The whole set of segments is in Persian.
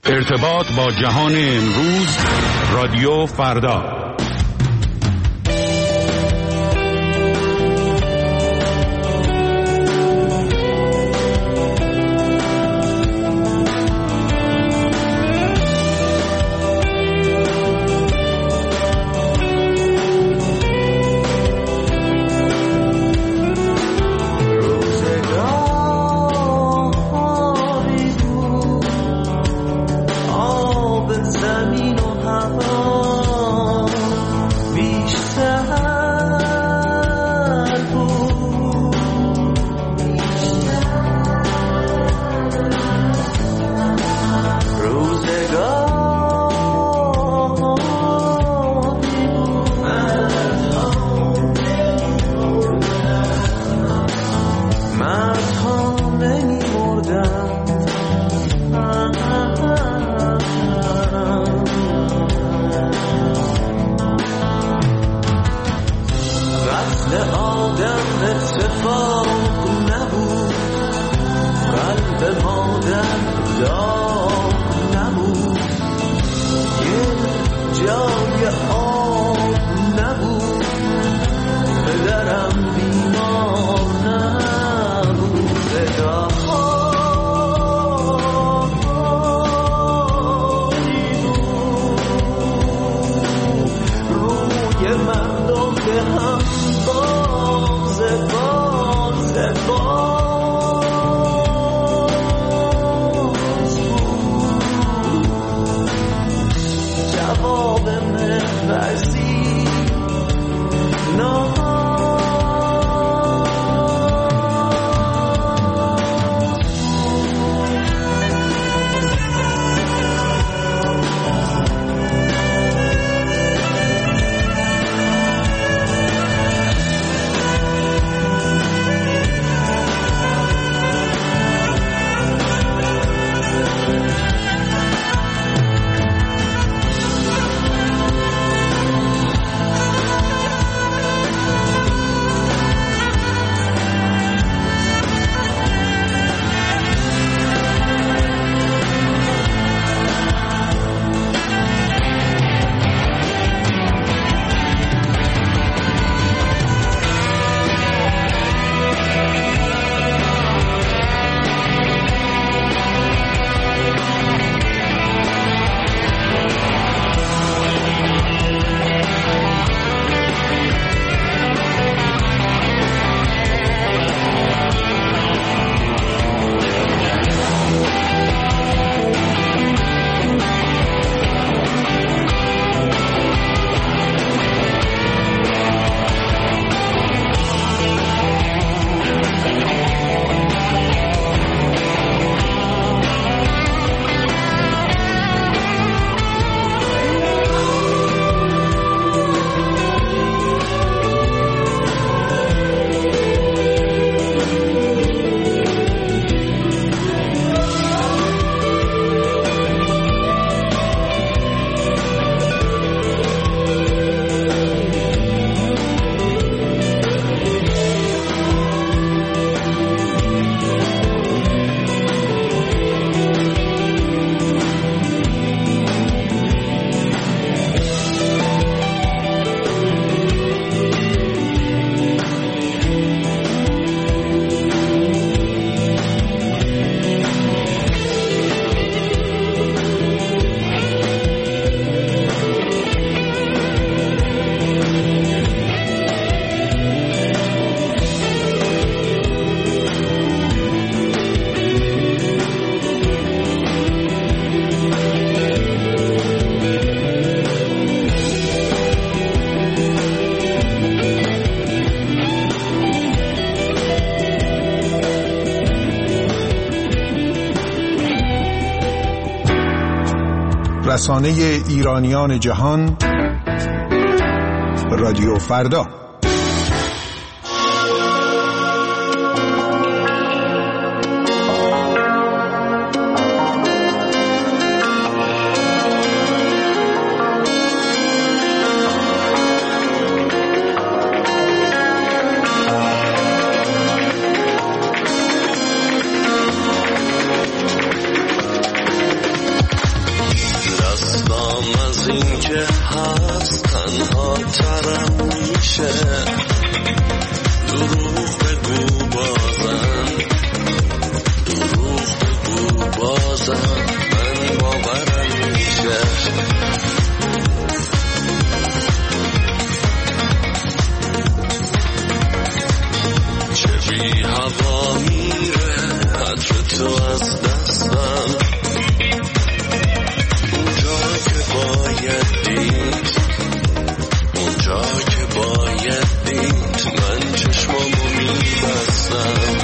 ارتباط با جهان امروز، رادیو فردا. رسانه ایرانیان جهان، رادیو فردا. از این که هست تنها ترم میشه. دروغ بگو بازم، دروغ بگو بازم، من باورم میشه. چه بی هوا میره عطر تو از دستم، اونجا که باید دید، اونجا که باید دید، من چشمامو میبستم.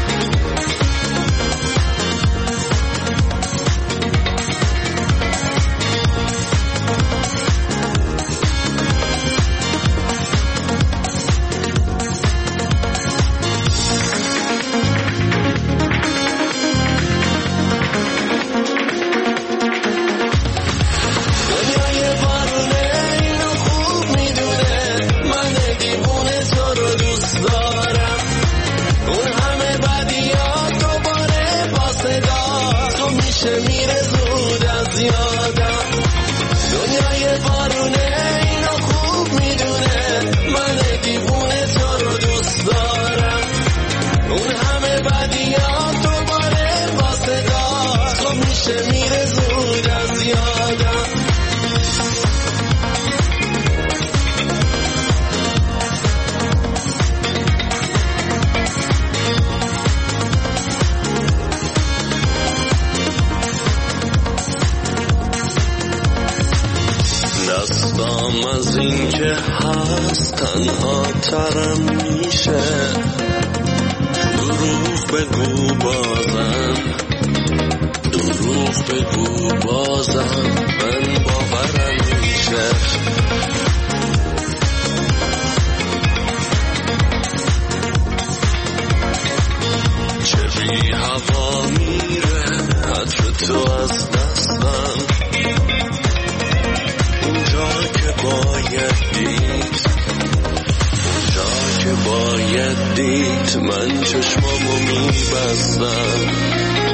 دستم از این که هست تنها ترم میشه. دروغ بگو بازم، دروغ بگو بازم، من باورم میشه. چه بی هوا میره عطر تو از دستم، اونجا که باید دید، اونجا که باید دید، من چشمامو میبستم.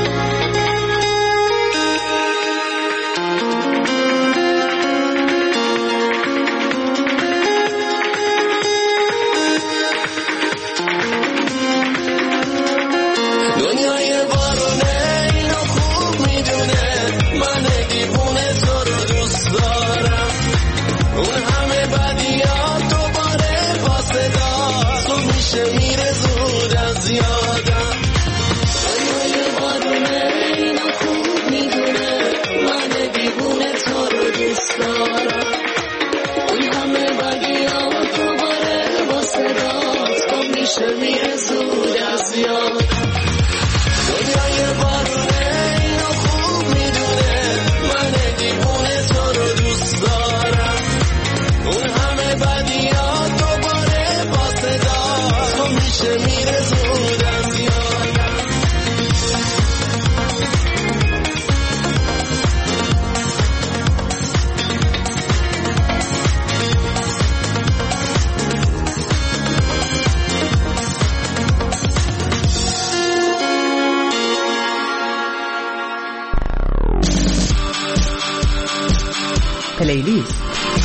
پلیلیست.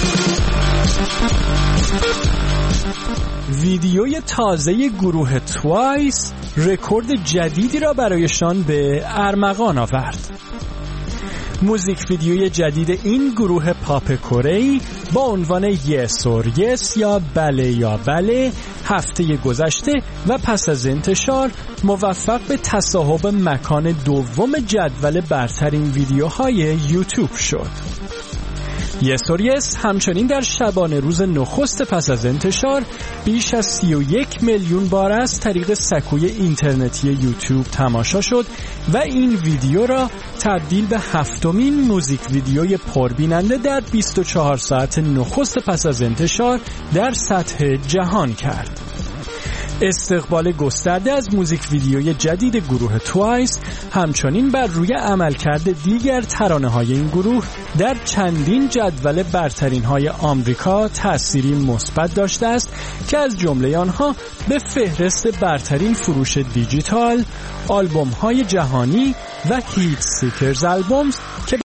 ویدیوی تازه گروه توایس رکورد جدیدی را برایشان به ارمغان آورد. موزیک ویدیوی جدید این گروه پاپ کره‌ای با عنوان یس اور یس یا بله یا بله هفته گذشته و پس از انتشار موفق به تصاحب مکان دوم جدول برترین ویدیوهای یوتیوب شد. یس اور یس همچنین در شبانه روز نخست پس از انتشار بیش از 31 میلیون بار از طریق سکوی اینترنتی یوتیوب تماشا شد و این ویدیو را تبدیل به هفتمین موزیک ویدیوی پربیننده در 24 ساعت نخست پس از انتشار در سطح جهان کرد. استقبال گسترده از موزیک ویدیوی جدید گروه توایس همچنین بر روی عملکرد دیگر ترانه‌های این گروه در چندین جدول برترین‌های آمریکا تأثیری مثبت داشته است که از جمله آنها به فهرست برترین فروش دیجیتال، آلبوم‌های جهانی و هیت سیکرز آلبومز که